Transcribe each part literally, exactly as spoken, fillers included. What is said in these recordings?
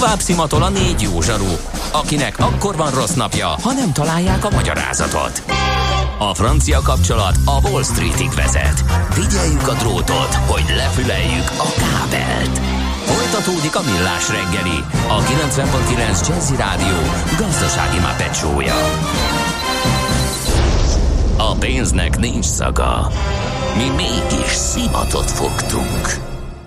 Tovább szimatol a négy jó zsaru, akinek akkor van rossz napja, ha nem találják a magyarázatot. A francia kapcsolat a Wall Streetig vezet. Figyeljük a drótot, hogy lefüleljük a kábelt. Folytatódik a Millás reggeli, a kilencven pont kilenc Jazzy Rádió gazdasági mápecsója. A pénznek nincs szaga. Mi mégis szimatot fogtunk.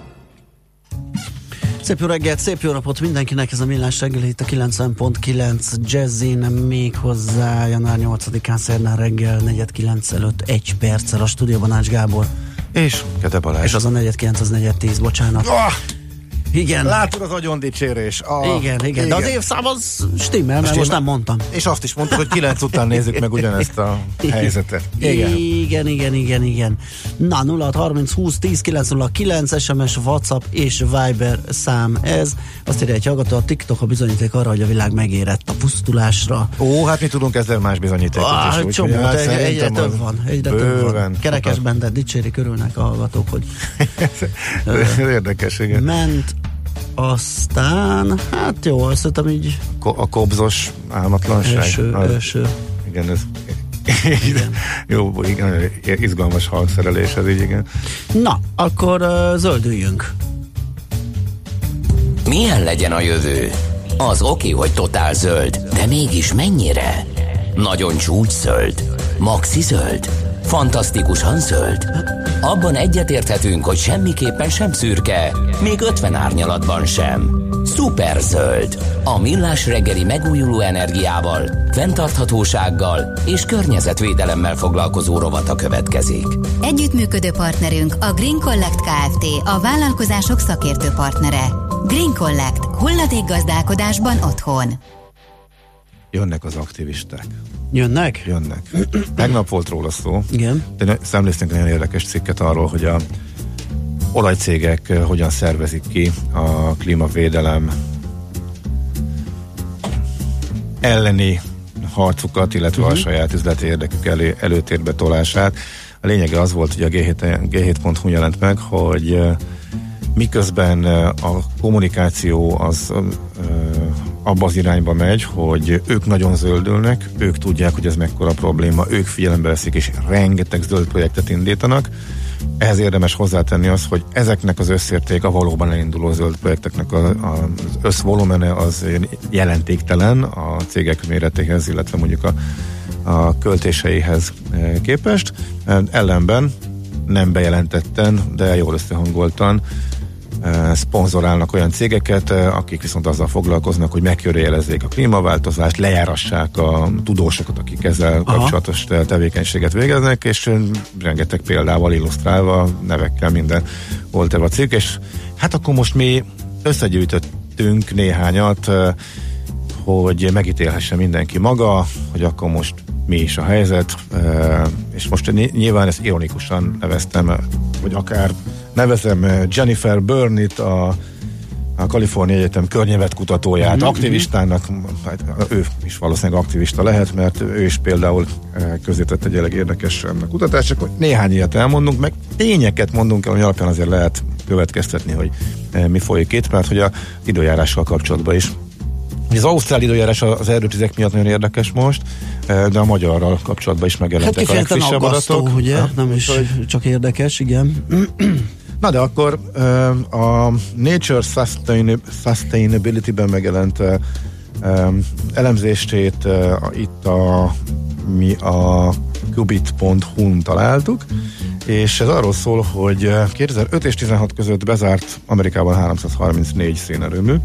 Szép jó reggelt, szép jó napot mindenkinek, ez a Millás reggeli itt a kilencven pont kilenc Jazzin, még hozzá január nyolcadikán szerdán reggel negyed kilenc előtt egy perccel a stúdióban Ács Gábor. És Kede Balázs. És az a negyed kilenc, az negyed tíz, bocsánat. Oh! Igen. Látod az agyon dicsérés. Oh, igen, igen, igen, de az évszám az stimmel, mert most nem mondtam. És azt is mondtuk, hogy kilenc után nézzük meg ugyanezt a helyzetet. Igen. Igen, igen, igen, igen. Na, nulla hat harminc húsz tíz kilenc nulla kilenc es em es, WhatsApp és Viber szám ez. Azt írja egy hallgató, a TikTok a bizonyíték arra, hogy a világ megérett a pusztulásra. Ó, hát mi tudunk ezzel más bizonyítékot ah, is. Csomó, hát egyre, egyre több van. Egyre több van. Kerekesben, de dicsérik örülnek a hallgatók, hogy érdekes, igen. Ment, aztán, hát jó, azt mondtam így... Ko- a kobzos álmatlanság. Első, az, első. Igen, ez igen. Jó, igen, izgalmas hangszerelés ez így, igen. Na, akkor uh, zöldüljünk. Milyen legyen a jövő? Az oké, hogy totál zöld, de mégis mennyire? Nagyon csúcs zöld? Maxi zöld? Fantasztikusan zöld? Abban egyetérthetünk, hogy semmiképpen sem szürke, még ötven árnyalatban sem. Szuper zöld. A Millás reggeli megújuló energiával, fenntarthatósággal és környezetvédelemmel foglalkozó rovata következik. Együttműködő partnerünk a Green Collect Kft., a vállalkozások szakértő partnere. Green Collect. Hulladékgazdálkodásban otthon. Jönnek az aktivisták. Jönnek? Jönnek. Tegnap volt róla szó. Igen. De szemléztünk nagyon érdekes cikket arról, hogy a olajcégek hogyan szervezik ki a klímavédelem elleni harcukat, illetve uh-huh. a saját üzleti érdekük elő, előtérbe tolását. A lényege az volt, hogy a gé hét pont hu jelent meg, hogy miközben a kommunikáció az abba az irányba megy, hogy ők nagyon zöldülnek, ők tudják, hogy ez mekkora probléma, ők figyelembe veszik, és rengeteg zöld projektet indítanak. Ehhez érdemes hozzátenni az, hogy ezeknek az összérték a valóban elinduló zöld projekteknek a, a, az összvolumene az jelentéktelen a cégek méretéhez, illetve mondjuk a, a költéseihez képest. Ellenben nem bejelentetten, de jól összehangoltan szponzorálnak olyan cégeket, akik viszont azzal foglalkoznak, hogy megkérdőjelezzék a klímaváltozást, lejárassák a tudósokat, akik ezzel Aha. kapcsolatos tevékenységet végeznek, és rengeteg példával illusztrálva, nevekkel minden volt ebben a cikk, és hát akkor most mi összegyűjtöttünk néhányat, hogy megítélhesse mindenki maga, hogy akkor most mi is a helyzet, és most nyilván ezt ironikusan neveztem, vagy akár nevezem Jennifer Burnett, a, a Kalifornia Egyetem környezetkutatóját, mm-hmm. aktivistának, hát ő is valószínűleg aktivista lehet, mert ő is például közzétett egy elég érdekes kutatást, csak hogy néhány ilyet elmondunk, meg tényeket mondunk el, hogy alapján azért lehet következtetni, hogy mi folyik itt, mert hogy az időjárással kapcsolatban is. Az ausztrál időjárás az erdőtüzek miatt nagyon érdekes most, de a magyarral kapcsolatban is megjelentek hát a legfrissebb adatok. Ugye? Ha? Nem is hogy... csak érdekes, igen. Na de akkor a Nature Sustainability-ben megjelent elemzését itt a mi a Qubit pont hu-n találtuk, és ez arról szól, hogy kétezer-öt és tizenhat között bezárt Amerikában háromszázharmincnégy szénerőmű,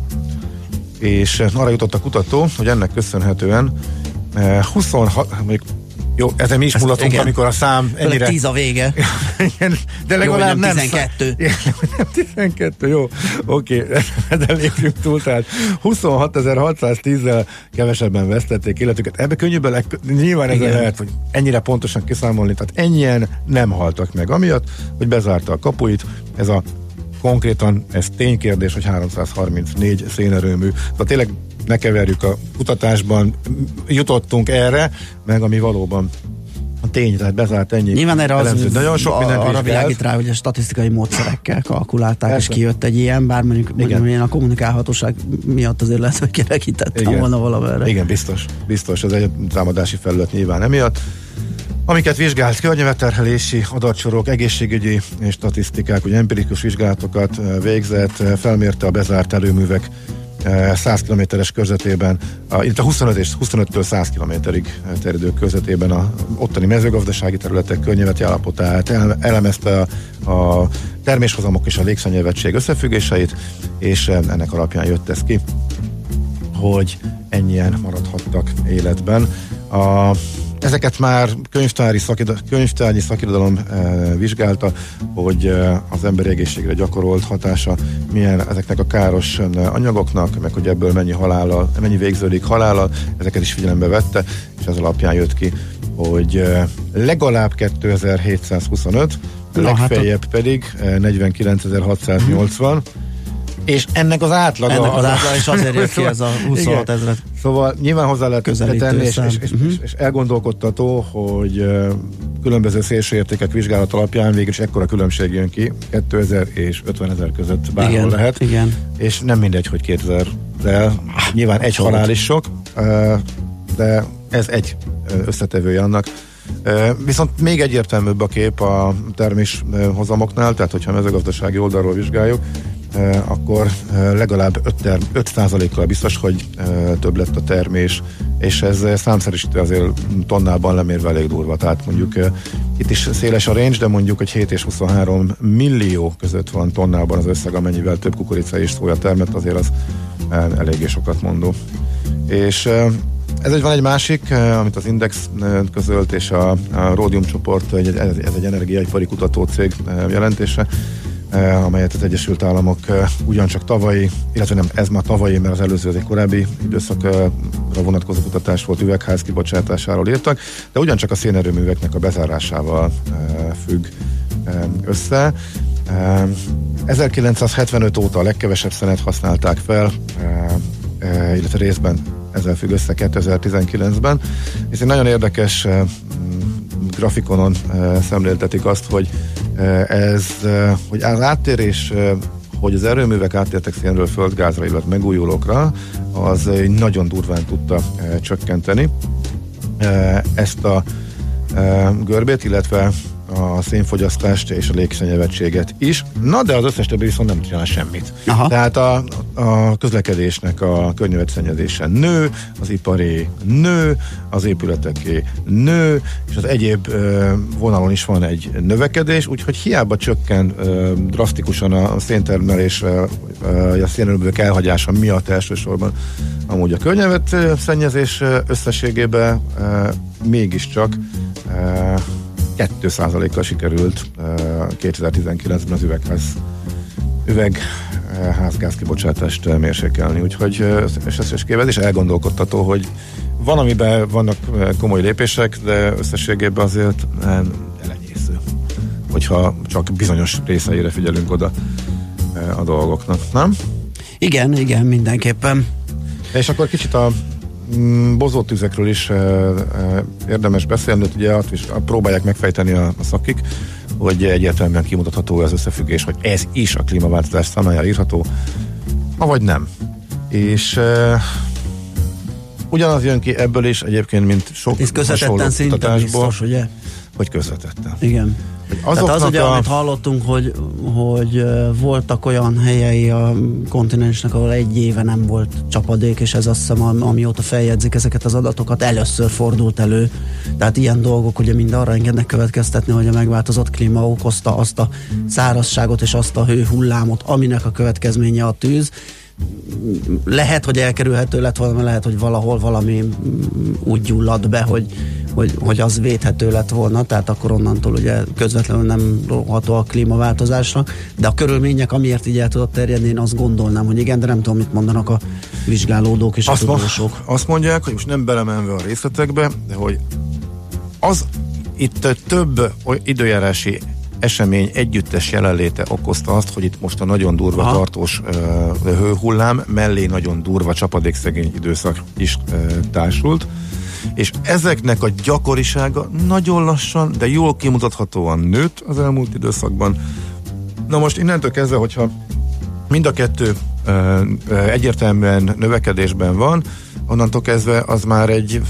és arra jutott a kutató, hogy ennek köszönhetően huszonhat, mondjuk jó, ezen mi is ezt mulatunk, igen. Amikor a szám ennyire... tíz a vége. De legalább jó, nem... tizenkettő. Nem tizenkettő, jó. Oké, okay. De lépjünk túl, tehát huszonhatezer-hatszáztízzel kevesebben vesztették életüket. Ebbe könnyűbben leg... nyilván ezzel lehet, hogy ennyire pontosan kiszámolni, tehát ennyien nem haltak meg, amiatt, hogy bezárta a kapuit. Ez a konkrétan, ez ténykérdés, hogy háromszázharmincnégy szénerőmű. Tehát tényleg ne keverjük a kutatásban, jutottunk erre, meg ami valóban a tény, tehát bezárt ennyi. Nyilván erre elemző. az Nagyon sok mindent arra vizsgált. világít rá, hogy a statisztikai módszerekkel kalkulálták, Persze. és kijött egy ilyen, bár mondjuk, mondjuk én a kommunikálhatóság miatt azért lehet, hogy kirekítettem volna valamerre. Igen, biztos. Biztos, ez egy támadási felület nyilván emiatt. Amiket vizsgált, környezetterhelési adatsorok, egészségügyi és statisztikák, ugye empirikus vizsgálatokat végzett, felmérte a bezárt erőművek száz kilométeres körzetében, illetve huszonöt és huszonöttől száz kilométerig terjedő körzetében a ottani mezőgazdasági területek környezeti állapotát, elemezte a, a terméshozamok és a légszennyezettség összefüggéseit, és ennek alapján jött ez ki, hogy ennyien maradhattak életben. A Ezeket már könyvtári, szakid- könyvtárnyi szakirodalom e, vizsgálta, hogy e, az emberi egészségre gyakorolt hatása milyen ezeknek a káros e, anyagoknak, meg hogy ebből mennyi halállal, mennyi végződik halállal, ezeket is figyelembe vette, és ez alapján jött ki, hogy e, legalább kétezer-hétszázhuszonöt, legfeljebb pedig e, negyvenkilencezer-hatszáznyolcvan, és ennek az átlaga... Ennek az átlaga, és azért jött ki ez a huszonhat ezret. Szóval nyilván hozzá lehet tenni, és, és, és, uh-huh. és elgondolkodtató, hogy uh, különböző szélső értékek vizsgálat alapján végül is ekkora különbség jön ki, kétezer és ötvenezer között bárhol igen, lehet. Igen. És nem mindegy, hogy kétezer-del, nyilván egy halál is sok, uh, de ez egy összetevője annak. Uh, viszont még egyértelműbb a kép a termés hozamoknál, tehát hogyha mezőgazdasági oldalról vizsgáljuk, Uh, akkor uh, legalább öt százalékkal biztos, hogy uh, több lett a termés, és ez uh, számszerűsítve azért tonnában lemérve elég durva. Tehát mondjuk uh, itt is széles a range, de mondjuk, hogy hét és huszonhárom millió között van tonnában az összeg, amennyivel több kukorica és szója termett, azért az uh, eléggé sokat mondó. És uh, ez egy, van egy másik, uh, amit az Index uh, közölt, és a, a Rhodium csoport, ez, ez egy energiaipari kutatócég uh, jelentése, Uh, amelyet az Egyesült Államok uh, ugyancsak tavalyi, illetve nem, ez már tavalyi, mert az előző az egy korábbi időszakra vonatkozó kutatás volt, üvegház kibocsátásáról írtak, de ugyancsak a szénerőműveknek a bezárásával uh, függ uh, össze. Uh, ezerkilencszázhetvenöt óta a legkevesebb szenet használták fel, uh, uh, illetve részben ezzel függ össze kétezer-tizenkilencben. Ez egy nagyon érdekes uh, grafikonon uh, szemléltetik azt, hogy uh, ez, uh, hogy az áttérés, uh, hogy az erőművek áttértek szénről földgázra, illetve megújulókra, az uh, nagyon durván tudta uh, csökkenteni uh, ezt a uh, görbét, illetve a szénfogyasztást és a légszennyezettséget is. Na, de az összes többi viszont nem csinál semmit. Aha. Tehát a, a közlekedésnek a környezetszennyezése nő, az ipari nő, az épületeké nő, és az egyéb ö, vonalon is van egy növekedés, úgyhogy hiába csökken ö, drasztikusan a széntermelés, ö, ö, a szénerőművek elhagyása miatt elsősorban amúgy a környezetszennyezés összességében ö, mégiscsak ö, két százalékkal sikerült uh, kétezer-tizenkilencben az üvegház üvegházgáz kibocsátást mérsékelni, úgyhogy uh, és ez is képez, és elgondolkodtató, hogy van, amiben vannak komoly lépések, de összességében azért nem elenyésző, hogyha csak bizonyos részeire figyelünk oda uh, a dolgoknak, nem? Igen, igen, mindenképpen. És akkor kicsit a bozótüzekről is uh, uh, érdemes beszélni, ugye ott is próbálják megfejteni a, a szakik, hogy egyértelműen kimutatható az összefüggés, hogy ez is a klímaváltozás számlájára írható, avagy nem. És uh, ugyanaz jön ki ebből is egyébként, mint sok hasonló kutatásból, biztos, ugye? hogy közvetetten. Igen. Tehát az ugye, a... amit hallottunk, hogy, hogy voltak olyan helyei a kontinensnek, ahol egy éve nem volt csapadék, és ez azt hiszem, amióta feljegyzik ezeket az adatokat, először fordult elő. Tehát ilyen dolgok ugye mind arra engednek következtetni, hogy a megváltozott klíma okozta azt a szárazságot és azt a hőhullámot, aminek a következménye a tűz. Lehet, hogy elkerülhető lett volna, lehet, hogy valahol valami úgy gyullad be, hogy, hogy, hogy az védhető lett volna, tehát akkor onnantól ugye közvetlenül nem roható a klímaváltozásra, de a körülmények, amiért így el tudott terjedni, én azt gondolnám, hogy igen, de nem tudom, mit mondanak a vizsgálódók és azt a tudósok. Ma, azt mondják, hogy most nem belemenve a részletekbe, de hogy az itt több időjárási esemény együttes jelenléte okozta azt, hogy itt most a nagyon durva Aha. tartós uh, hőhullám mellé nagyon durva csapadékszegény időszak is uh, társult, és ezeknek a gyakorisága nagyon lassan, de jól kimutathatóan nőtt az elmúlt időszakban. Na most innentől kezdve, hogyha mind a kettő ö, ö, egyértelműen növekedésben van, onnantól kezdve az már egy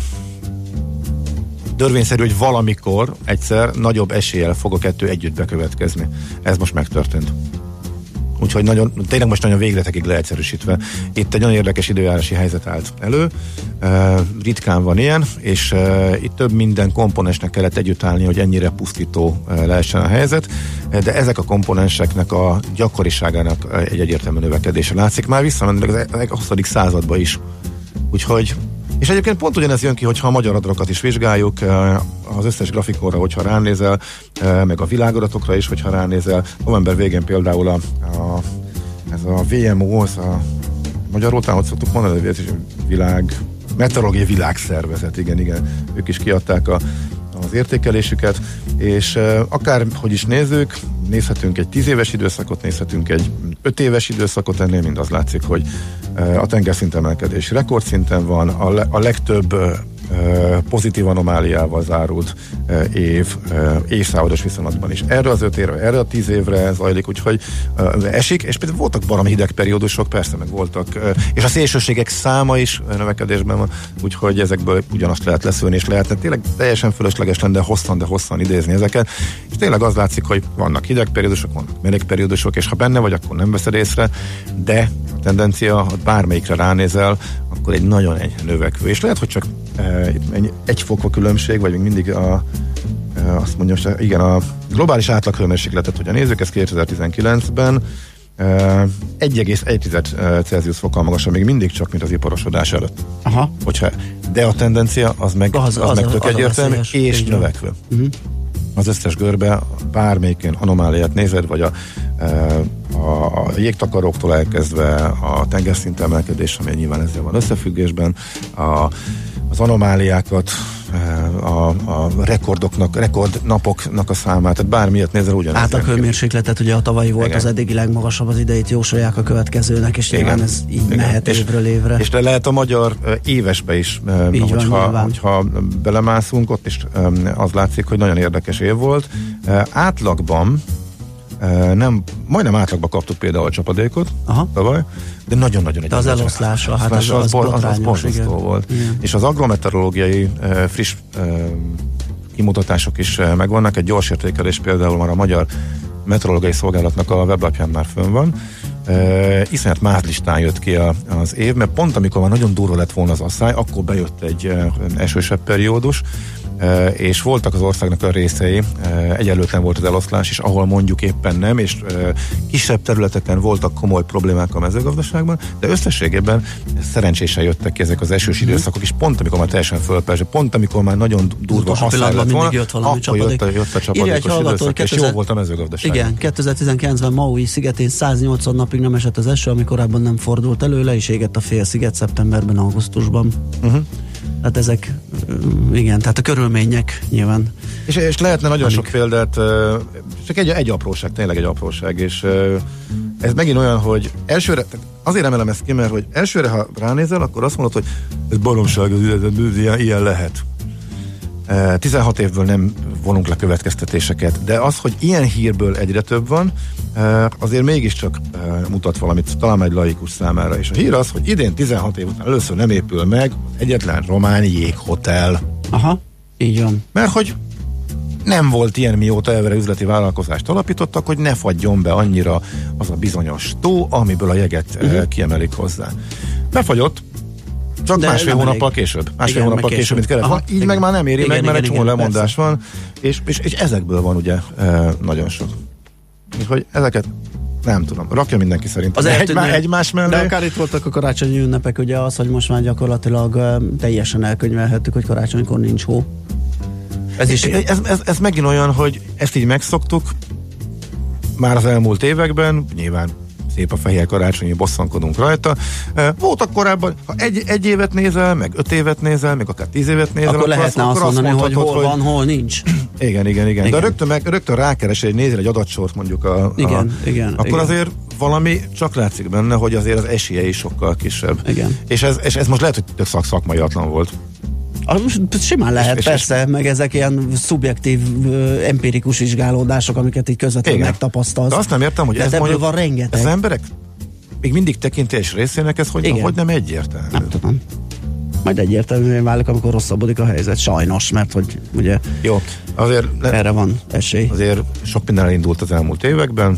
törvényszerű, hogy valamikor egyszer nagyobb eséllyel fog a kettő együtt bekövetkezni. Ez most megtörtént. Úgyhogy nagyon, tényleg most nagyon végletekig leegyszerűsítve. Itt egy nagyon érdekes időjárási helyzet állt elő. Uh, ritkán van ilyen, és uh, itt több minden komponensnek kellett együtt állni, hogy ennyire pusztító uh, lehessen a helyzet, de ezek a komponenseknek a gyakoriságának uh, egy egyértelmű növekedése látszik. Már visszamenőleg az huszadik századba is. Úgyhogy és egyébként pont ugyanez jön ki, hogyha a magyar adatokat is vizsgáljuk, az összes grafikonra, hogyha ránézel, meg a világadatokra is, hogyha ránézel. November végén például a, a, ez a vé em o, az a magyarul talán, hogy szoktuk mondani, ez is világ, meteorológiai világszervezet, igen, igen, ők is kiadták a, az értékelésüket, és akár, hogy is nézzük, nézhetünk egy tíz éves időszakot, nézhetünk egy öt éves időszakot, ennél mind az látszik, hogy a tengerszint emelkedés rekordszinten van, a, le, a legtöbb pozitív anomáliával zárult év, évszázados viszonylatban is. Erre az öt évre, erre a tíz évre zajlik, úgyhogy esik, és például voltak baromi hideg periódusok, persze, meg voltak, és a szélsőségek száma is növekedésben van, úgyhogy ezekből ugyanazt lehet leszűrni, és lehetne tényleg teljesen fölösleges lenne, de hosszan, de hosszan idézni ezeket, és tényleg az látszik, hogy vannak hideg periódusok, vannak meleg periódusok, és ha benne vagy, akkor nem veszed észre, de a tendencia, ha bármelyikre ránézel, akkor egy nagyon enyhe növekvő, és lehet, hogy csak e, egy fokva különbség, vagy még mindig a, e, azt mondja, hogy igen, a globális átlaghőmérsékletet, hogyha nézzük, ez kétezer-tizenkilencben e, egy egész egy Celsius fokkal magasabb, még mindig csak, mint az iparosodás előtt. Aha. Hogyha, de a tendencia az meg, az, az, az meg tök egyértelmű, és növekvő. Uh-huh. Az összes görbe bármelyik anomáliát nézed, vagy a, a, a jégtakaróktól elkezdve a tengerszint emelkedés, ami nyilván ezzel van összefüggésben, a, az anomáliákat, a, a rekordoknak, rekordnapoknak a számát, tehát bármilyet nézel ugyanez. Átlag hőmérsékletet, ugye a tavalyi volt, igen, az eddigi legmagasabb, az ideit jósolják a következőnek, és igen, nyilván ez így igen, mehet és, évről évre. És de lehet a magyar évesbe is, így hogyha, van, hogyha belemászunk, ott is az látszik, hogy nagyon érdekes év volt. Átlagban nem, majdnem átlagba kaptuk például a csapadékot tavaly, de nagyon-nagyon egy. De az eloszlása, hát az, az, az, az borzasztó volt. Igen. És az agrometeorológiai uh, friss uh, kimutatások is uh, megvannak, egy gyors értékelés például már a Magyar Meteorológiai Szolgálatnak a weblapján már fönn van. Uh, iszonyat mázlistán jött ki a, az év, mert pont amikor már nagyon durva lett volna az asszály, akkor bejött egy uh, esősebb periódus, Uh, és voltak az országnak a részei, uh, egyenlőtlen volt az eloszlás, és ahol mondjuk éppen nem, és uh, kisebb területeken voltak komoly problémák a mezőgazdaságban, de összességében szerencsésen jöttek ki ezek az esős időszakok, és pont amikor már teljesen fölperzse, pont amikor már nagyon durva asszály lett volna, jött akkor jött a, jött a csapadékos időszak, és jó volt a mezőgazdaság. Igen, kétezer-tizenkilencben Maui szigetén száznyolcvan napig nem esett az eső, ami korábban nem fordult elő, le is égett a fél sziget szeptemberben, augusztusban. Uh-huh. Hát ezek, igen, tehát a körülmények nyilván. És, és lehetne nagyon Anik. sok példát, csak egy, egy apróság, tényleg egy apróság, és ez megint olyan, hogy elsőre, azért emelem ezt ki, mert hogy elsőre, ha ránézel, akkor azt mondod, hogy ez baromság, ilyen, ilyen lehet. tizenhat évből nem vonunk le következtetéseket, de az, hogy ilyen hírből egyre több van, azért mégiscsak mutat valamit, talán egy laikus számára. És a hír az, hogy idén tizenhat év után először nem épül meg egyetlen román jéghotel. Aha, így van. Mert hogy nem volt ilyen, mióta elvere üzleti vállalkozást alapítottak, hogy ne fagyjon be annyira az a bizonyos tó, amiből a jeget uh-huh. kiemelik hozzá. Befagyott, csak de másfél hónappal később. Másfél hónappal később, később, mint kellett. Aha, így igen. meg már nem éri igen, meg, mert igen, egy csomó igen, lemondás persze. van, és, és, és ezekből van ugye e, nagyon sok. Úgyhogy ezeket nem tudom, rakja mindenki szerintem az egy, egymás mellé. De akár itt voltak a karácsonyi ünnepek, ugye az, hogy most már gyakorlatilag uh, teljesen elkönyvelhettük, hogy karácsonykor nincs hó. Ez, is, ez, ez, ez megint olyan, hogy ezt így megszoktuk már az elmúlt években, nyilván szép a fehér karácsonyi, bosszankodunk rajta. Voltak korábban, ha egy, egy évet nézel, meg öt évet nézel, meg akár tíz évet nézel, akkor, akkor lehetne azt, azt mondani, hogy hol hogy... van, hol nincs. Igen, igen, igen. igen. De rögtön, meg, rögtön rákeres, hogy nézel egy adatsort mondjuk a, igen, a, igen, akkor igen. azért valami csak látszik benne, hogy azért az esélye is sokkal kisebb. Igen. És ez, és ez most lehet, hogy tök szak, szakmaiatlan volt. Simán lehet, és, persze, és, meg ezek ilyen szubjektív, empirikus vizsgálódások, amiket így közvetlenül megtapasztalsz. De azt nem értem, hogy de ez mondjuk van rengeteg. Az emberek még mindig tekintés részének ez hogy, hogy nem egyértelmű. Nem tudom. Majd egyértelműen válik, amikor rosszabbodik a helyzet. Sajnos, mert hogy ugye jó, azért erre van esély. Azért sok minden elindult az elmúlt években,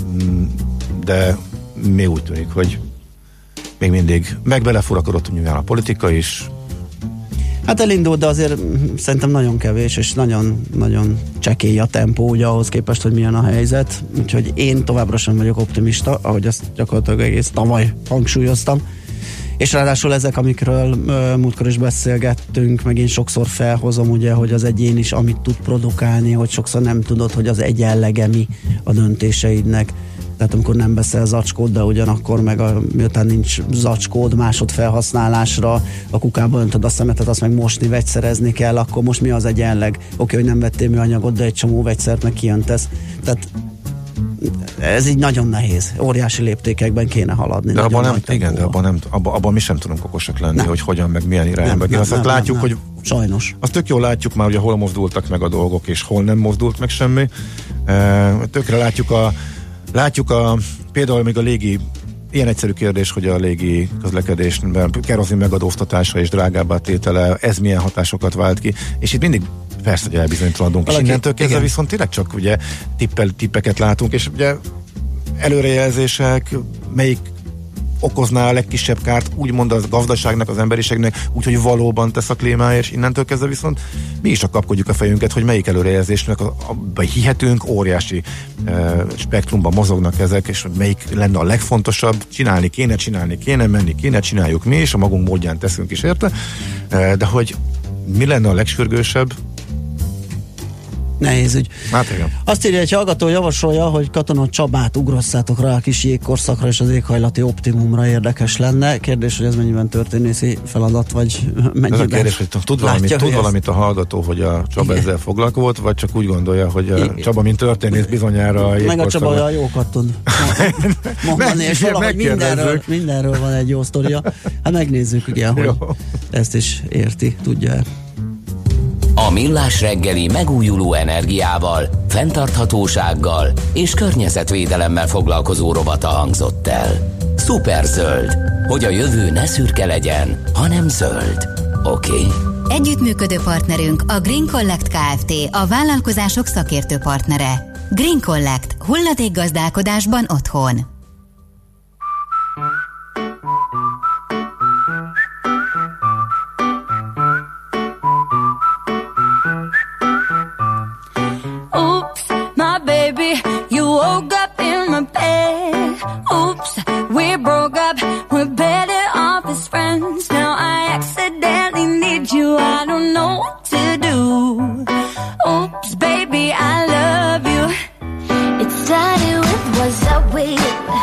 de még úgy tűnik, hogy még mindig meg belefurakodott nyilván a politika is. Hát elindult, de azért szerintem nagyon kevés, és nagyon, nagyon csekély a tempó, ugye ahhoz képest, hogy milyen a helyzet. Úgyhogy én továbbra sem vagyok optimista, ahogy ezt gyakorlatilag egész tavaly hangsúlyoztam. És ráadásul ezek, amikről uh, múltkor is beszélgettünk, meg én sokszor felhozom, ugye, hogy az egyén is amit tud produkálni, hogy sokszor nem tudod, hogy az egyenlege mi a döntéseidnek. Tehát amikor nem beszél zacskód, de ugyanakkor meg a, miután nincs zacskód másodfelhasználásra, a kukába öntöd a szemetet, azt meg mosni, vegyszerezni kell, akkor most mi az egyenleg? Oké, hogy nem vettél műanyagot, de egy csomó vegyszert meg kijöntesz. Tehát ez így nagyon nehéz. Óriási léptékekben kéne haladni. De abban nem, igen, de abban, nem, abban, abban mi sem tudunk okosak lenni, nem. hogy hogyan, meg milyen irányba. Nem, nem, azt nem, látjuk, nem, nem. hogy sajnos. Azt tök jól látjuk már, hogy hol mozdultak meg a dolgok, és hol nem mozdult meg semmi. E, tökre látjuk a Látjuk a, például még a légi, ilyen egyszerű kérdés, hogy a légi közlekedésben kerozin megadóztatása és drágábbá tétele, ez milyen hatásokat vált ki, és itt mindig persze, hogy elbizonytalanodunk, és innentől kezdve viszont tényleg csak ugye tippel, tippeket látunk, és ugye előrejelzések, melyik okozná a legkisebb kárt, úgymond az gazdaságnak, az emberiségnek, úgyhogy valóban tesz a klímáért, és innentől kezdve viszont mi is csak kapkodjuk a fejünket, hogy melyik előrejelzésnek abban hihetünk, óriási e, spektrumban mozognak ezek, és melyik lenne a legfontosabb, csinálni kéne, csinálni kéne, menni kéne, csináljuk mi is, a magunk módján teszünk is érte, e, de hogy mi lenne a legsürgősebb? Nehéz ügy. Hát igen. Azt írja, egy hallgató javasolja, hogy Katona Csabát ugrasszátok rá a kis jégkorszakra és az éghajlati optimumra, érdekes lenne. Kérdés, hogy ez mennyiben történészi feladat, vagy mennyiben. Ez a kérdés, hogy tud, valamit, tud valamit a hallgató, hogy a Csaba igen. ezzel foglalkozott, vagy csak úgy gondolja, hogy a igen. Csaba, mint történész bizonyára a meg a Csaba olyan jókat tud mondani, és valahogy mindenről, mindenről van egy jó sztoria. Hát megnézzük, igen, hogy ezt is érti, tudja. A Millás reggeli megújuló energiával, fenntarthatósággal és környezetvédelemmel foglalkozó rovata hangzott el. Szuperzöld, hogy a jövő ne szürke legyen, hanem zöld. Oké? Okay? Együttműködő partnerünk a Green Collect Kft., a vállalkozások szakértő partnere. Green Collect. Hulladékgazdálkodásban otthon. Woke up in my bed. Oops, we broke up. We're better off as friends. Now I accidentally need you. I don't know what to do. Oops, baby, I love you. It started with what's up with you.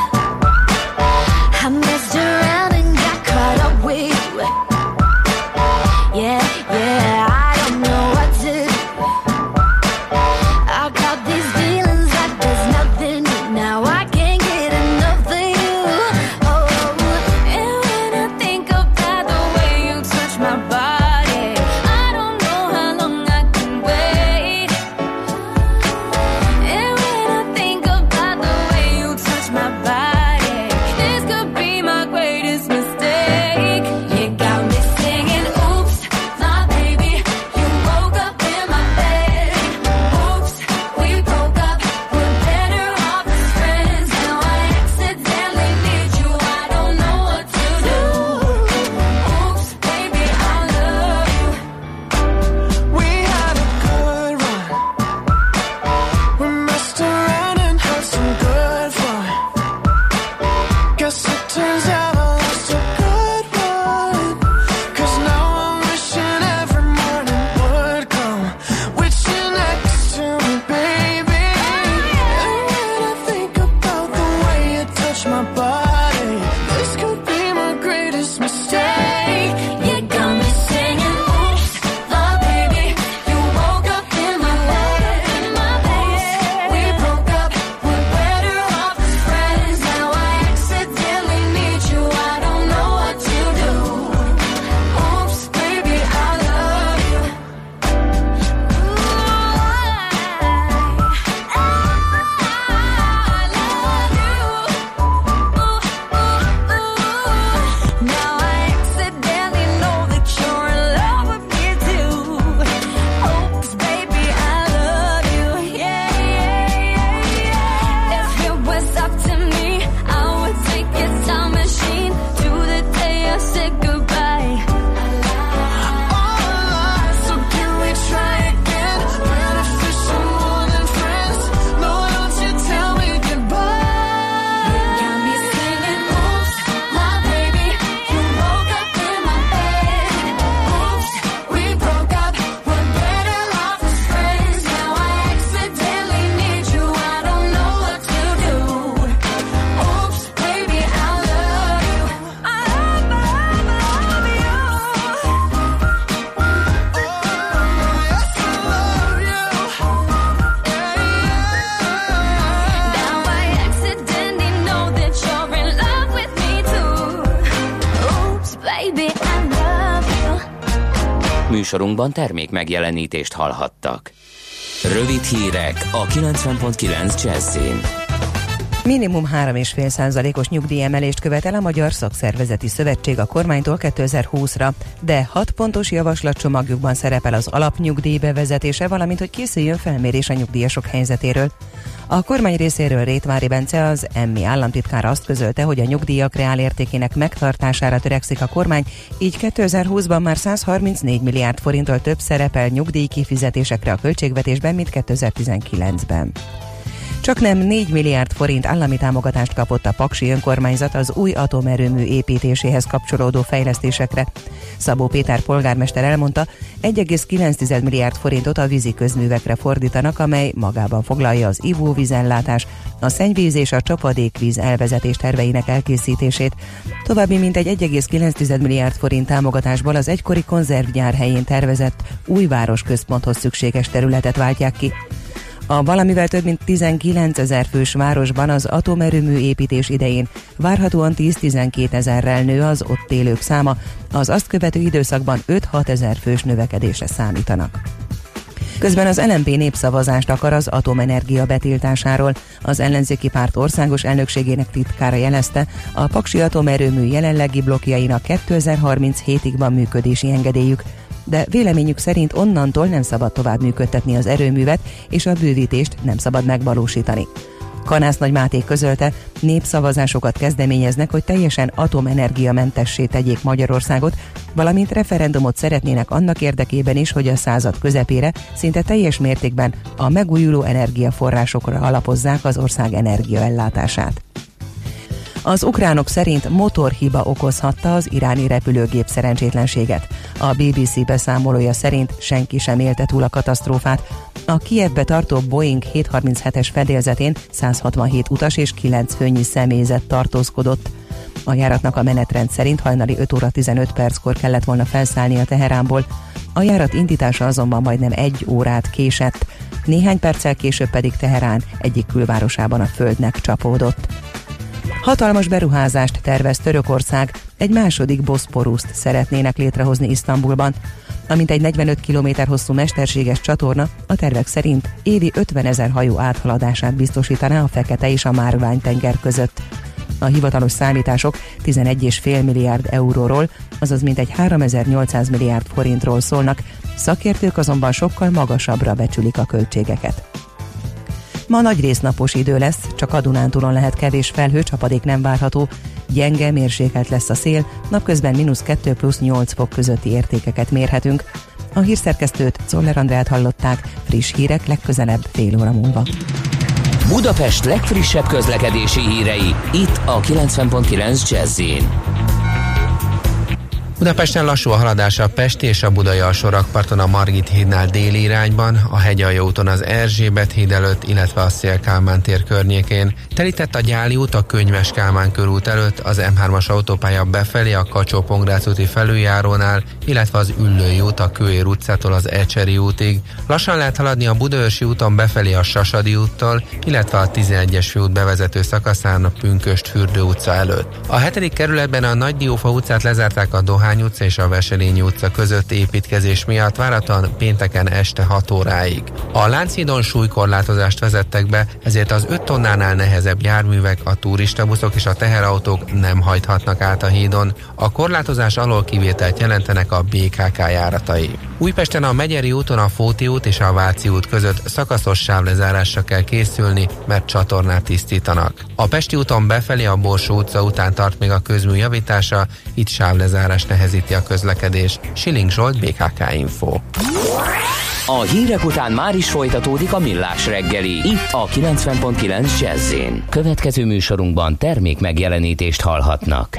baby, I love you. Műsorunkban termék megjelenítést hallhattak. Rövid hírek a kilencven pont kilenc Jazzyn. Minimum három egész öt százalékos nyugdíjemelést követel a Magyar Szakszervezeti Szövetség a kormánytól kétezer-húszra, de hat pontos javaslatcsomagjukban szerepel az alapnyugdíj bevezetése, valamint hogy készüljön felmérés a nyugdíjasok helyzetéről. A kormány részéről Rétvári Bence, az em i államtitkára azt közölte, hogy a nyugdíjak reálértékének megtartására törekszik a kormány, így kétezer-húszban már száz harmincnégy milliárd forinttól több szerepel nyugdíj kifizetésekre a költségvetésben, mint kétezer-tizenkilencben. Csaknem négy milliárd forint állami támogatást kapott a Paksi önkormányzat az új atomerőmű építéséhez kapcsolódó fejlesztésekre. Szabó Péter polgármester elmondta, egy egész kilenc milliárd forintot a vízi közművekre fordítanak, amely magában foglalja az ivóvízellátás, a szennyvíz és a csapadékvíz elvezetés terveinek elkészítését. További mintegy egy egész kilenc milliárd forint támogatásból az egykori konzervgyár helyén tervezett új városközponthoz szükséges területet váltják ki. A valamivel több mint tizenkilencezer fős városban az atomerőmű építés idején várhatóan tíz-tizenkét ezerrel nő az ott élők száma, az azt követő időszakban öt-hat ezer fős növekedésre számítanak. Közben az el em pé népszavazást akar az atomenergia betiltásáról. Az ellenzéki párt országos elnökségének titkára jelezte, a Paksi atomerőmű jelenlegi blokkjainak kétezer-harminchétig van működési engedélyük, de véleményük szerint onnantól nem szabad tovább működtetni az erőművet, és a bővítést nem szabad megvalósítani. Kanász Nagy Máté közölte, népszavazásokat kezdeményeznek, hogy teljesen atomenergiamentessé tegyék Magyarországot, valamint referendumot szeretnének annak érdekében is, hogy a század közepére szinte teljes mértékben a megújuló energiaforrásokra alapozzák az ország energiaellátását. Az ukránok szerint motorhiba okozhatta az iráni repülőgép szerencsétlenséget. A bé bé cé beszámolója szerint senki sem élte túl a katasztrófát. A Kijevbe tartó Boeing hétszázharminchetes fedélzetén száz hatvanhét utas és kilenc főnyi személyzet tartózkodott. A járatnak a menetrend szerint hajnali öt óra tizenöt perckor kellett volna felszállni a Teheránból. A járat indítása azonban majdnem egy órát késett. Néhány perccel később pedig Teherán egyik külvárosában a földnek csapódott. Hatalmas beruházást tervez Törökország, egy második Boszporuszt szeretnének létrehozni Isztambulban. Amint egy negyvenöt kilométer hosszú mesterséges csatorna, a tervek szerint évi ötvenezer hajó áthaladását biztosítaná a Fekete és a Márvány-tenger között. A hivatalos számítások tizenegy egész öt milliárd euróról, azaz mintegy háromezer-nyolcszáz milliárd forintról szólnak, szakértők azonban sokkal magasabbra becsülik a költségeket. Ma nagy résznapos idő lesz, csak a Dunántúlon lehet kevés felhő, csapadék nem várható, gyenge, mérsékelt lesz a szél, napközben mínusz kettő plusz nyolc fok közötti értékeket mérhetünk. A hírszerkesztőt, Czoller Andrát hallották, friss hírek legközelebb fél óra múlva. Budapest legfrissebb közlekedési hírei, itt a kilencven pont kilenc Jazzyn. Budapesten lassú a haladás a Pesti és a Budai alsórakparton a Margit hídnál déli irányban, a Hegyalja úton az Erzsébet híd előtt, illetve a Széll-Kálmán tér környékén. Telített a Gyáli út a Könyves Kálmán körút előtt, az em hármas autópálya befelé a Kacsó-Pongrác úti felüljárónál, illetve az Üllői út a Kőér utcától az Ecseri útig. Lassan lehet haladni a Budaörsi úton befelé a Sasadi úttól, illetve a tizenegyes főút bevezető szakaszán a Pünkösd-Fürdő utca előtt. A hetedik kerületben a Nagy-Diófa utcát lezárták a Dohány utca és a Veselényi utca között építkezés miatt várhatóan pénteken este hat óráig. A Lánchídon súlykorlátozást vezettek be, ezért az öt tonnánál nehezebb járművek, a turistabuszok és a teherautók nem hajthatnak át a hídon. A korlátozás alól kivételt jelentenek a bé ká ká járatai. Újpesten a Megyeri úton a Fóti út és a Váci út között szakaszos sávlezárásra kell készülni, mert csatornát tisztítanak. A Pesti úton befelé a Borsó utca után tart még a közmű javítása, itt sávlezárás nehezíti a közlekedés. Siling Zsolt, bé ká ká Info. A hírek után már is folytatódik a Millás reggeli, itt a kilencven pont kilenc Jazzyn. Következő műsorunkban termék megjelenítést hallhatnak.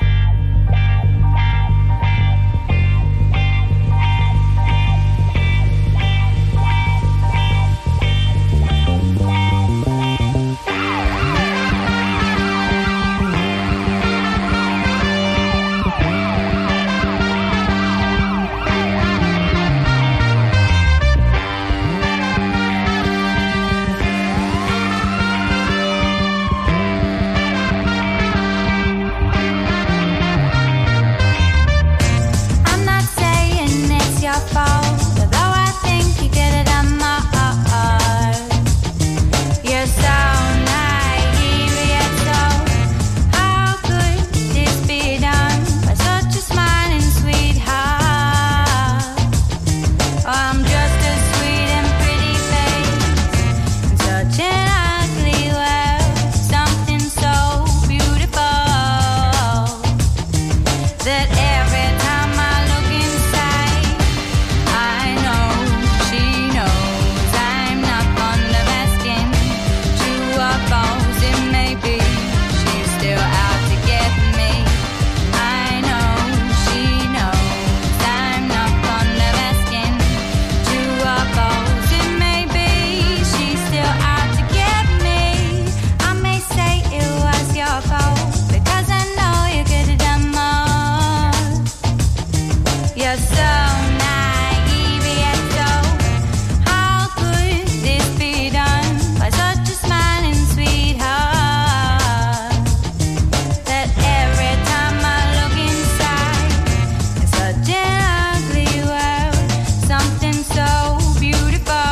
You're so naive, yet so how could this be done by such a smiling sweetheart? That every time I look inside, it's such an ugly world, something so beautiful.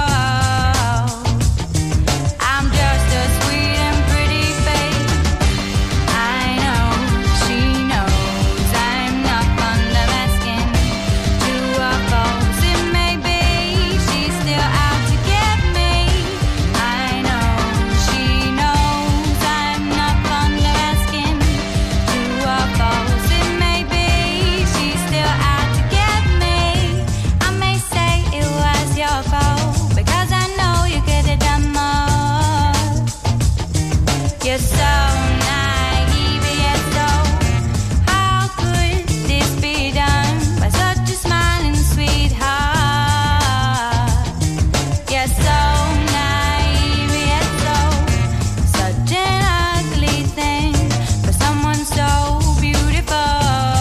I'm just a sweet and pretty face. I know she knows I'm not fond of asking to a false. It may be she's still out to get me. I know she knows I'm not fond of asking to a false. It may be she's still out to get me. I may say it was your fault because I know you could have done more. You're so naive, yet so how could this be done by such a smiling sweetheart? You're so naive, yet so such an ugly thing for someone so beautiful.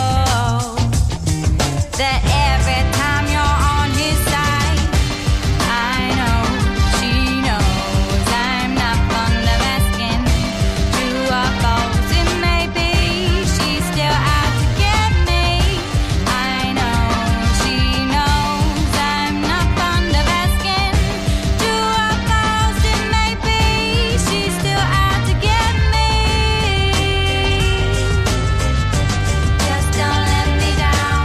That every time you're on his side, I know she knows I'm not fond of asking to a false. It may be she's still out to get me. I know she knows I'm not fond of asking to a false. It may be she's still out to get me. Just don't let me down.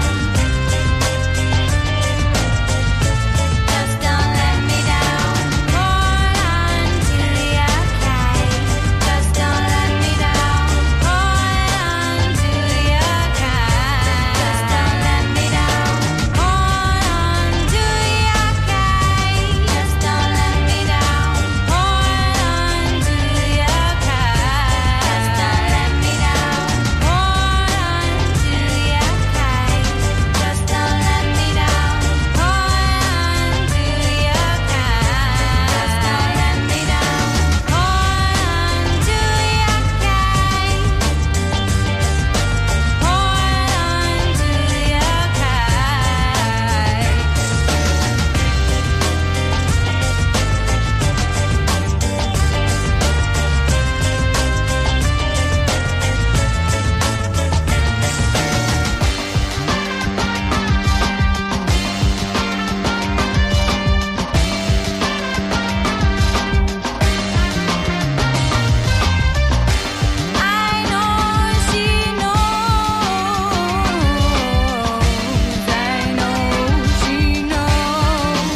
Just don't let me down. Hold on to your kite. Just don't let me down. Hold on to your kite. Just don't let me down. Hold on to your kite. Just don't let me down. Hold on to your kite. Just don't let me down. Hold on to your kite. Just don't let me down. Hold on to your kite. Just don't let me down. Hold on to your kite. I know she knows. I know she knows.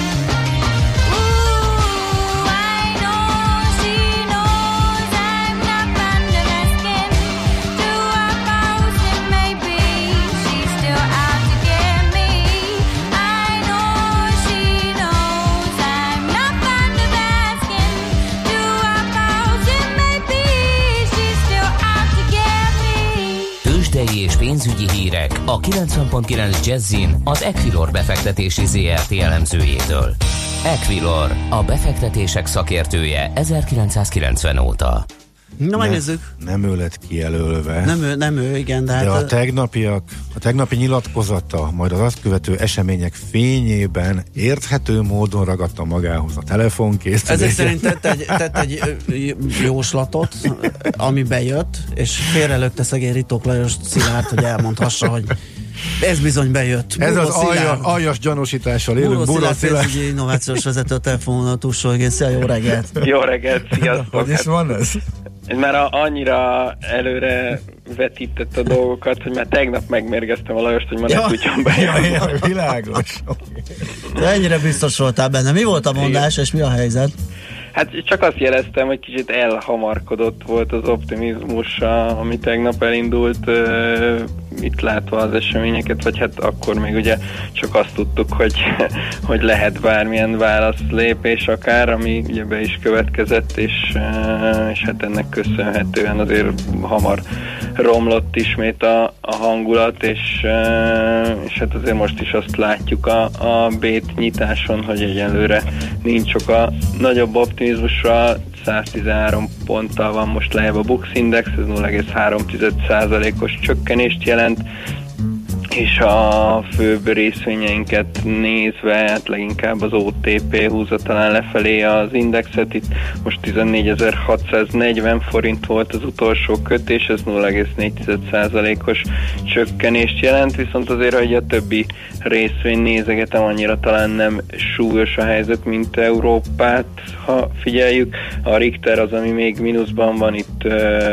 Ooh, I know she knows I'm not fond of asking to a false. It may be she's still out to get me. I know she knows I'm not fond of asking to a false. It may be she's still out to get me. Tőzsdei és pénzügyi hírek a kilencven pont kilenc Jazzin az Equilor befektetési zé er té elemzőjétől. Equilor, a befektetések szakértője ezerkilencszázkilencven óta. Na, megnézzük. Nem ő lett kijelölve. Nem ő, nem ő, igen, de, De a hát tegnapiak, a tegnapi nyilatkozata, majd az azt követő események fényében érthető módon ragadta magához a telefonkészüléket. ezek szerint tett egy, tett egy ö, jóslatot, ami bejött, és félrelökte szegény Ritók Lajos Szilárd, hogy elmondhassa, hogy ez bizony bejött. Ez Buró az aljas, Szilárd. aljas gyanúsítással élünk. Buró Buró Szilárd Szilárd. pénzügyi innovációs vezető, a telefonon túlsó, igen, szia, jó reggelt! Jó reggelt, sziasztok! Hogy is van ez? Ez már a, annyira előre vetített a dolgokat, hogy már tegnap megmérgeztem a Lajost, hogy ma Ja. ne tudjon Ja, bejönni. ja, világos. De ennyire biztos voltál benne. Mi volt a mondás, és mi a helyzet? Hát csak azt jeleztem, hogy kicsit elhamarkodott volt az optimizmus, ami tegnap elindult, uh, itt látva az eseményeket, vagy hát akkor még ugye csak azt tudtuk, hogy, hogy lehet bármilyen válaszlépés akár, ami ugye be is következett, és, uh, és hát ennek köszönhetően azért hamar romlott ismét a, a hangulat, és, uh, és hát azért most is azt látjuk a, a bét nyitáson, hogy egyelőre nincs sok a nagyobb optimizmusra, száztizenhárom ponttal van most lejjebb a Bux Index, ez nulla egész három százalékos csökkenést jelent, és a főbb részvényeinket nézve, hát leginkább az o té pé húzza talán lefelé az indexet, itt most tizennégyezer-hatszáznegyven forint volt az utolsó kötés, ez nulla egész négy százalékos csökkenést jelent, viszont azért, hogy a többi részvény nézegetem, annyira talán nem súlyos a helyzet, mint Európát, ha figyeljük. A Richter az, ami még mínuszban van, itt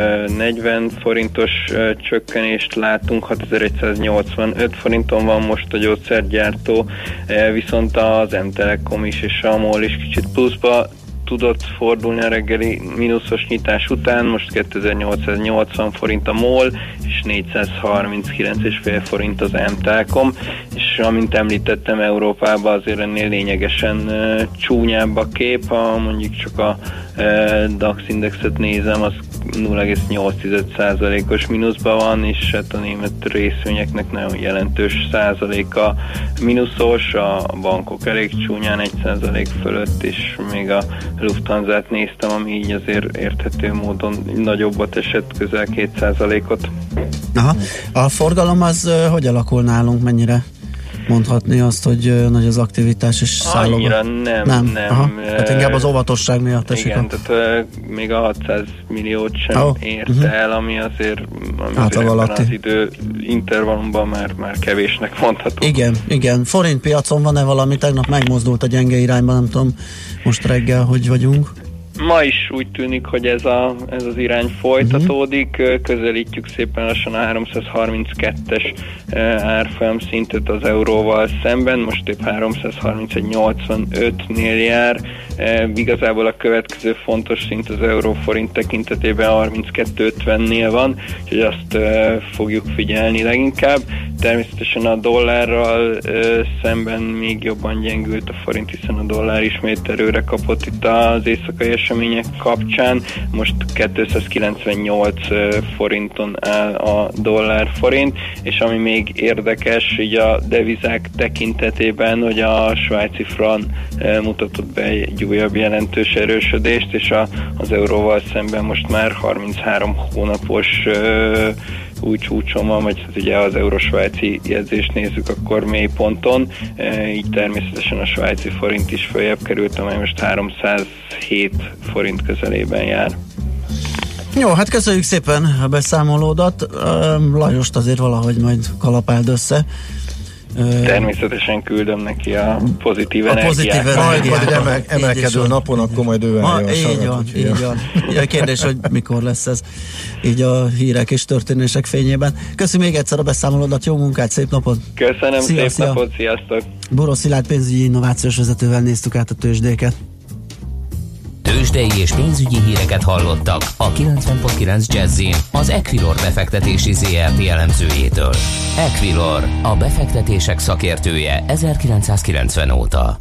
negyven forintos csökkenést látunk, hatezer-egyszáznyolcvanöt forinton van most a gyógyszergyártó, viszont az M-Telekom is és a MOL is kicsit pluszba tudott fordulni a reggeli mínuszos nyitás után, most kétezer-nyolcszáznyolcvan forint a MOL, és négyszázharminckilenc egész öt forint az M-Telekom, és amint említettem, Európában azért ennél lényegesen uh, csúnyább a kép, ha mondjuk csak a uh, DAX indexet nézem, az nulla egész nyolc százalékos mínuszban van, és hát a német részvényeknek nagyon jelentős százaléka mínuszos, a bankok elég csúnyán egy százalék fölött, és még a Lufthansa-t néztem, ami így azért érthető módon nagyobbat esett, közel két százalékot. Aha. A forgalom az uh, hogy alakul nálunk, mennyire mondhatni azt, hogy uh, nagy az aktivitás és szálló? Annyira nem, nem. nem. Aha. Hát inkább az óvatosság miatt esik. Igen, tehát uh, még a hatszáz milliót sem oh. érte uh-huh. el, ami azért, ami hát azért ebben az idő intervallumban már, már kevésnek mondható. Igen, igen. Forintpiacon van-e valami? Tegnap megmozdult a gyenge irányba, nem tudom most reggel, hogy vagyunk. Ma is úgy tűnik, hogy ez, a, ez az irány folytatódik, uh-huh. közelítjük szépen lassan a háromszázharminckettes árfolyam szintet az euróval szemben, most épp háromszázharmincegy egész nyolcvanötnél jár, e, igazából a következő fontos szint az euró-forint tekintetében harminckettő ötvennél van, úgyhogy azt e, fogjuk figyelni leginkább. Természetesen a dollárral e, szemben még jobban gyengült a forint, hiszen a dollár ismét erőre kapott itt az éjszakai események kapcsán. Most kétszázkilencvennyolc forinton áll a dollár-forint, és ami még érdekes, így a devizák tekintetében, hogy a svájci frank mutatott be egy újabb jelentős erősödést, és a, az euróval szemben most már harminchárom hónapos új csúcson van, vagy hát ugye az euró-svájci jegyzést nézzük, akkor mély ponton, e, így természetesen a svájci forint is följebb került, amely most háromszázhét forint közelében jár. Jó, hát köszönjük szépen a beszámolódat. Lajost azért valahogy majd kalapáld össze. Természetesen küldöm neki a pozitív a energiát. Pozitív energiát. Majd emel, emelkedő napon, akkor majd ő Ma, a így sarat, van, így van. A kérdés, hogy mikor lesz ez így a hírek és történések fényében. Köszönöm még egyszer a beszámolódat, jó munkát, szép napot! Köszönöm, szia, szép szia. napot, sziasztok! Búró Szilárd pénzügyi innovációs vezetővel néztük át a tőzsdéket. Tőzsdei és pénzügyi híreket hallottak a kilencven pont kilenc Jazzin az Equilor befektetési zé er té elemzőjétől. Equilor, a befektetések szakértője ezerkilencszázkilencven óta.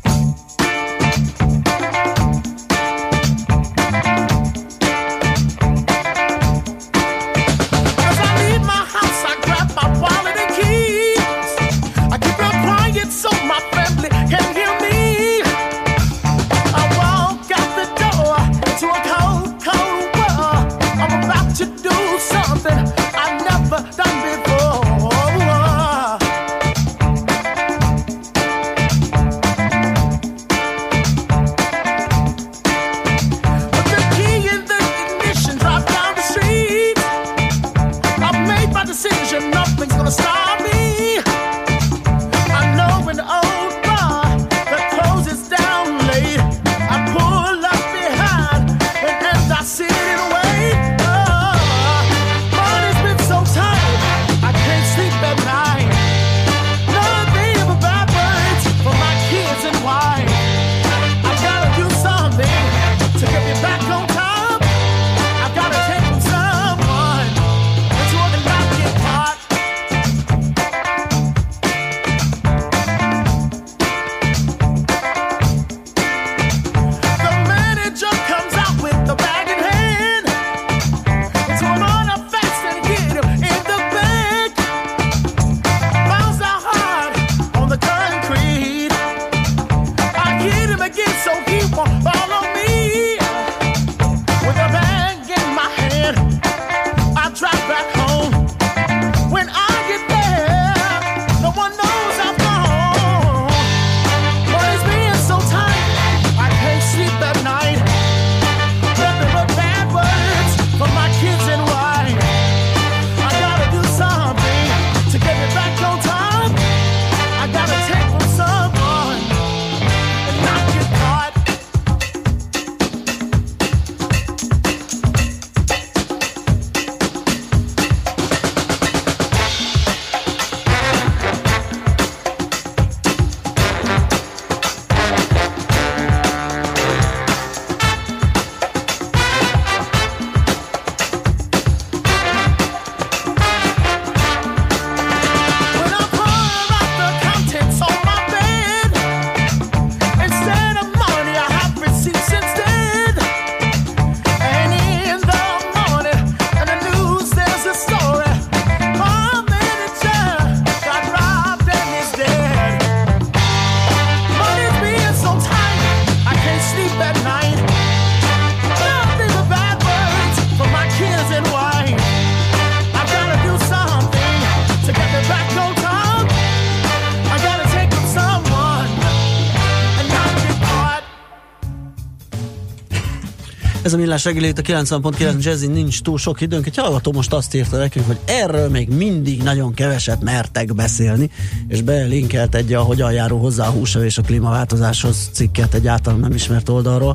Ez a Millás reggeli, itt a kilencven pont kilenc Jazzin, nincs túl sok időnk. Egy hallgató most azt írta nekünk, hogy erről még mindig nagyon keveset mertek beszélni, és belinkelt egy a hogyan járul hozzá a húsevés a klímaváltozáshoz cikket egy általán nem ismert oldalról.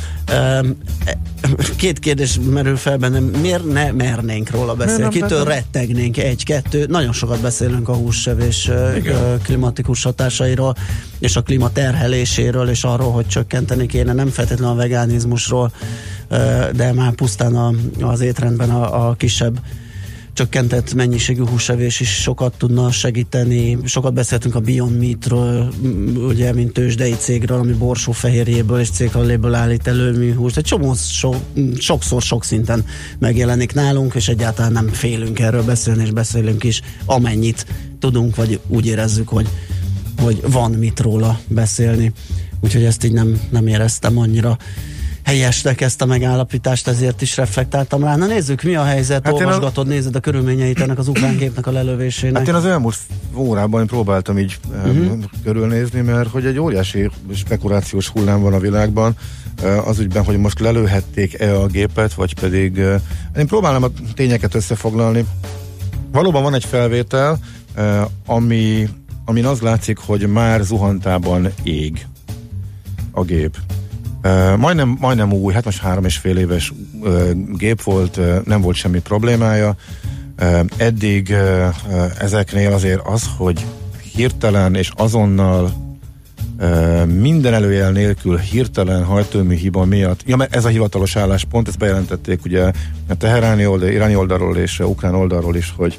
Két kérdés merül fel bennem, miért ne mernénk róla beszélni? Kitől rettegnénk? Egy, kettő, nagyon sokat beszélünk a húsevés klimatikus hatásairól, és a klímaterheléséről, és arról, hogy csökkenteni kéne, nem feltétlenül a vegánizmusról, de már pusztán a, az étrendben a, a kisebb csökkentett mennyiségű húsevés is sokat tudna segíteni. Sokat beszéltünk a Beyond Meatről, ugye, mint tőzsdei cégről, ami borsófehérjéből és céghalléből állít elő műhúst. Egy csomó, so, sokszor, sok szinten megjelenik nálunk, és egyáltalán nem félünk erről beszélni, és beszélünk is, amennyit tudunk, vagy úgy érezzük, hogy, hogy van mit róla beszélni. Úgyhogy ezt így nem, nem éreztem annyira helyesnek ezt a megállapítást, ezért is reflektáltam rá. Na nézzük, mi a helyzet, hát olvasgatod, a... nézed a körülményeit ennek az ukrán gépnek a lelövésének. Hát én az elmúlt órában próbáltam így uh-huh. körülnézni, mert hogy egy óriási spekulációs hullám van a világban, az ügyben, hogy most lelőhették-e a gépet, vagy pedig én próbálom a tényeket összefoglalni. Valóban van egy felvétel, ami, amin az látszik, hogy már zuhantában ég a gép. Uh, majdnem, majdnem új, hát most három és fél éves uh, gép volt, uh, nem volt semmi problémája. Uh, eddig uh, uh, ezeknél azért az, hogy hirtelen és azonnal uh, minden előjel nélkül hirtelen hajtómű hiba miatt, ja, mert ez a hivatalos álláspont, ezt bejelentették ugye a teheráni oldal, iráni oldalról és uh, ukrán oldalról is, hogy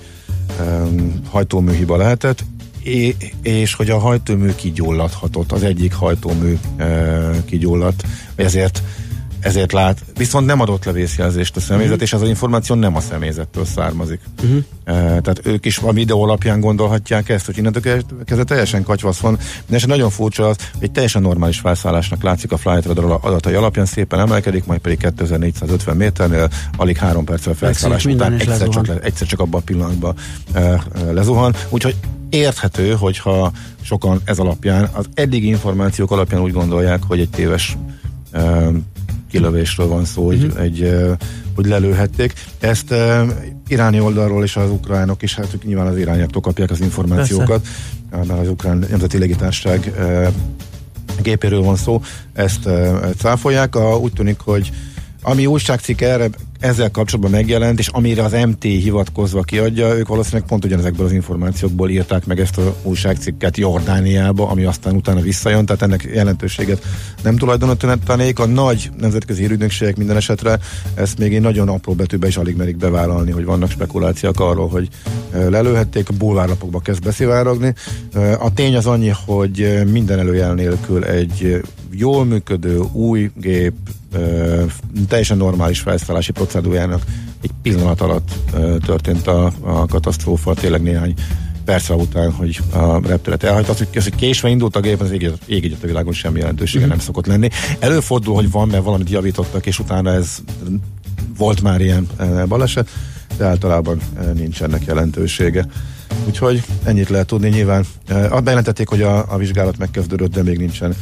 um, hajtómű hiba lehetett, É, és hogy a hajtómű kigyulladhatott, az egyik hajtómű e, kigyulladt, ezért, ezért lát, viszont nem adott le vészjelzést a személyzet, uh-huh. és az, az információ nem a személyzettől származik. Uh-huh. E, tehát ők is a videó alapján gondolhatják ezt, hogy innentől kezdve teljesen katyvasz van, de ez nagyon furcsa az, hogy teljesen normális felszállásnak látszik a Flight Radar adatai alapján, szépen emelkedik, majd pedig kétezer-négyszázötven méternél alig három perccel felszállás után egyszer csak, le, egyszer csak abban a pillanatban e, e, lezuhan, úgyhogy érthető, hogyha sokan ez alapján, az eddigi információk alapján úgy gondolják, hogy egy téves uh, kilövésről van szó, hogy, uh-huh. egy, uh, hogy lelőhették. Ezt uh, iráni oldalról és az ukránok is, hát nyilván az irániaktól kapják az információkat, mert az ukrán nemzeti légitársaság uh, gépéről van szó, ezt uh, cáfolják. A, úgy tűnik, hogy ami újságcikk erre, ezzel kapcsolatban megjelent, és amire az em té hivatkozva kiadja, ők valószínűleg pont ugyanezekből az információkból írták meg ezt az újságcikket Jordániába, ami aztán utána visszajön, tehát ennek jelentőséget nem tulajdonítanék. A nagy nemzetközi hírügynökségek minden esetre ezt még én nagyon apró betűbe is alig merik bevállalni, hogy vannak spekulációk arról, hogy lelőhették, a bulvárlapokba kezd beszivárogni. A tény az annyi, hogy minden előjel nélkül egy jól működő új gép, Uh, teljesen normális felszállási procedúrájának egy pillanat alatt uh, történt a, a katasztrófa, tényleg néhány perccel után, hogy a repteret elhagyta. Az, hogy, hogy késve indult a gép, az ég, ég egyet a világon semmi jelentősége uh-huh. nem szokott lenni. Előfordul, hogy van, mert valamit javítottak, és utána ez volt már ilyen uh, baleset, de általában uh, nincs ennek jelentősége. Úgyhogy ennyit lehet tudni. Nyilván uh, bejelentették, hogy a, a vizsgálat megkezdődött, de még nincsen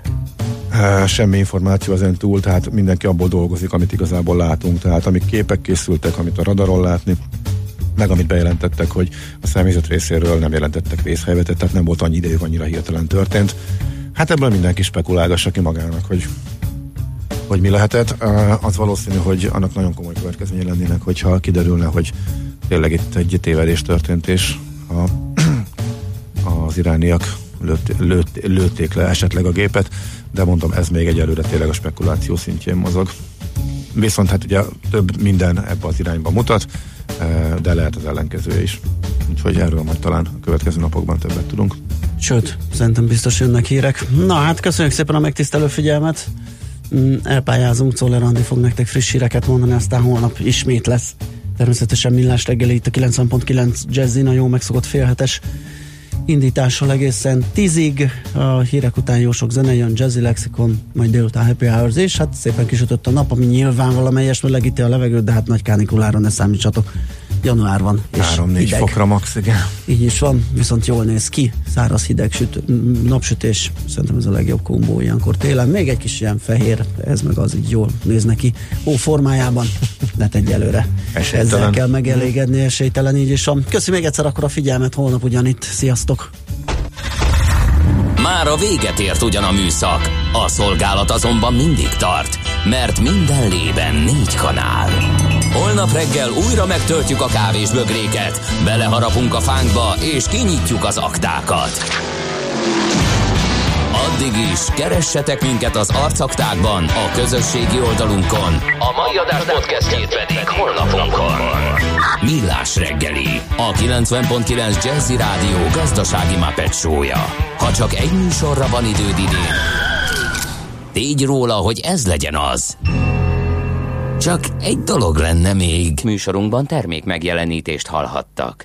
semmi információ ezen túl, tehát mindenki abból dolgozik, amit igazából látunk, tehát amik képek készültek, amit a radaron látni, meg amit bejelentettek, hogy a személyzet részéről nem jelentettek vészhelyzetet, tehát nem volt annyi idejük, annyira hirtelen történt. Hát ebből mindenki spekulálgassa ki magának, hogy, hogy mi lehetett. Az valószínű, hogy annak nagyon komoly következménye lennének, hogyha kiderülne, hogy tényleg itt egy tévedés történt, és a, az irániak lőtt, lőtt, lőtték le esetleg a gépet, de mondom, ez még egyelőre tényleg a spekuláció szintjén mozog. Viszont hát ugye több minden ebbe az irányba mutat, de lehet az ellenkezője is. Úgyhogy erről majd talán a következő napokban többet tudunk. Sőt, szerintem biztos jönnek hírek. Na hát, köszönjük szépen a megtisztelő figyelmet. Elpályázunk, Czoller Andi fog nektek friss híreket mondani, aztán holnap ismét lesz. Természetesen Millás reggeli itt a kilencven pont kilenc Jazzin, a jó megszokott félhetes indítással egészen tízig, a hírek után jó sok zene jön, Jazzy Lexikon, majd délután Happy Hours, és hát szépen kisütött a nap, ami nyilván valamelyes melegíti a levegőt, de hát nagy kánikulára ne számítsatok. január van. három-négy fokra max, igen. Így is van, viszont jól néz ki, száraz, hideg, süt, napsütés, szerintem ez a legjobb kombó ilyenkor télen. Még egy kis ilyen fehér, ez meg az így jól néz neki. Hó formájában, de egyelőre ezzel kell megelégedni, esélytelen így is van. Köszi még egyszer akkor a figyelmet, holnap ugyanitt. Sziasztok! Már a véget ért ugyan a műszak, a szolgálat azonban mindig tart, mert minden lében négy kanál. Holnap reggel újra megtöltjük a kávésbögréket, beleharapunk a fánkba és kinyitjuk az aktákat. Addig is keressetek minket az arcaktákban, a közösségi oldalunkon. A mai adás podcastjét pedig honlapunkon. Millás reggeli, a kilencven pont kilenc Jazzy Rádió gazdasági Muppet show-ja. Ha csak egy műsorra van időd idén, tégy róla, hogy ez legyen az. Csak egy dolog lenne még. Műsorunkban termék megjelenítést hallhattak.